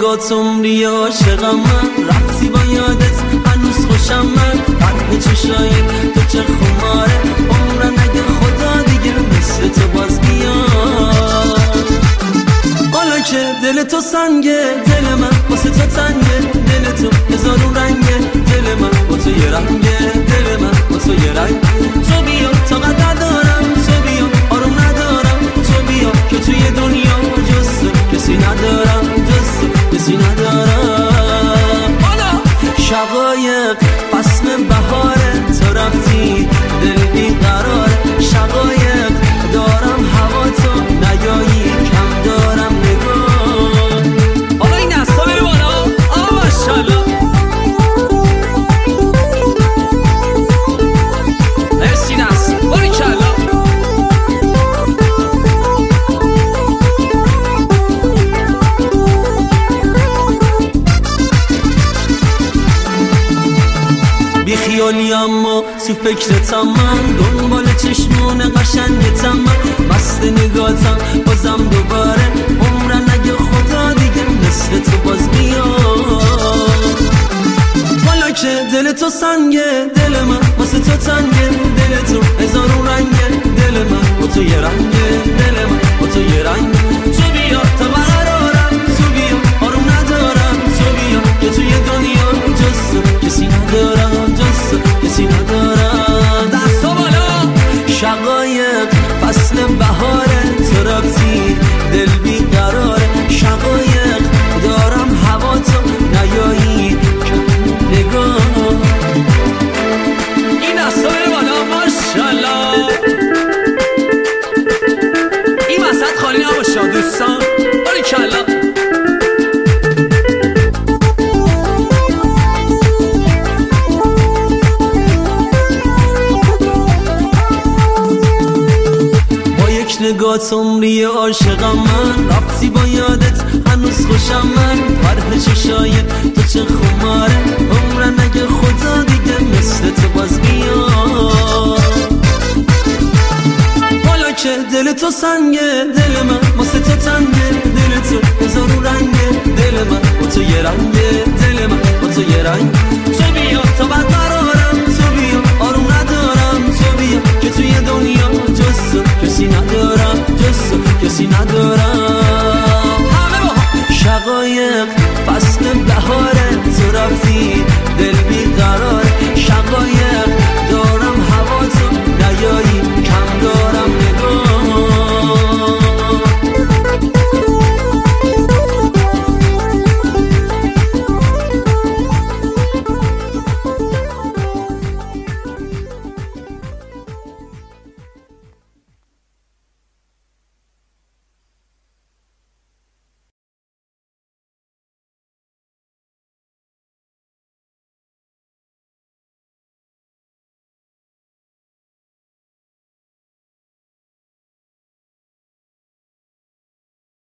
نگات عمری عاشقم من، رفتی با یادت هنوز خوشم من، قلب چشایت تو چه خماره، عمرن اگه خدا دیگه مثل تو باز بیاد. حالا که دل تو سنگه، دل من واسه تو تنگه، دل تو هزارون رنگه، دل من با تو یه رنگه، دل من با تو یه رنگ. تو بیا طاقت ندارم، تو بیا آروم ندارم، تو بیا که توی دنیا جز تو کسی ندارم، جز تو کسی ندارم. حالا شقایق فصل بهاره، تو رفتی دل بیقراره، شقایق دارم هوا تو نیایی، کم دارم نگاه. حالا این دستا بره بالا، ماشاءالله. مرسی دست، باریکلا. بی خیالی اما تو فکرتم من، دنبال چشمون قشنگتم من، مست نگاتم بازم دوباره، عمرن اگه خدا دیگه مثل تو باز بیاد. حالا که دل تو سنگه، دل من واسه تو تنگه، دل تو هزارون رنگه، دل من با تو یه رنگه، دل من با تو یه رنگ. تو بیا تا برقرارم، تو بیا آروم ندارم، تو بیا که توی دنیا جز تو کسی ندارم، جز تو کسی ندارم. دستا بالا. شقایق فصل بهاره، تو رفتی دل بیقراره، شقایق دارم هوا تو نیایی، کم نگاه. این دستا بره بالا، ماشاءالله. این وسط خالی نباشه دوستان، باریکلا. نگات عمری عاشقم من، رفتی با یادت هنوز خوشم من، فرح چشایت تو چه خماره، عمرن اگه خدا دیگه مثل تو باز بیاد. حالا که دل تو سنگه، دل من واسه تو تنگه، دل تو هزارون رنگه، دل من با تو یه رنگه، دل من با تو یه رنگ. تو بیا تا بعد